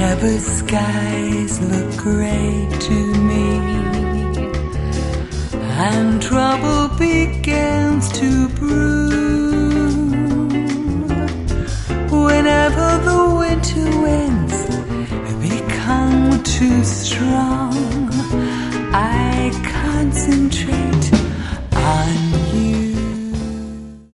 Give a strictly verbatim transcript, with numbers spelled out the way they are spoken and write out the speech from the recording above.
Whenever skies look gray to me and trouble begins to brew, whenever the winter winds become too strong, I concentrate on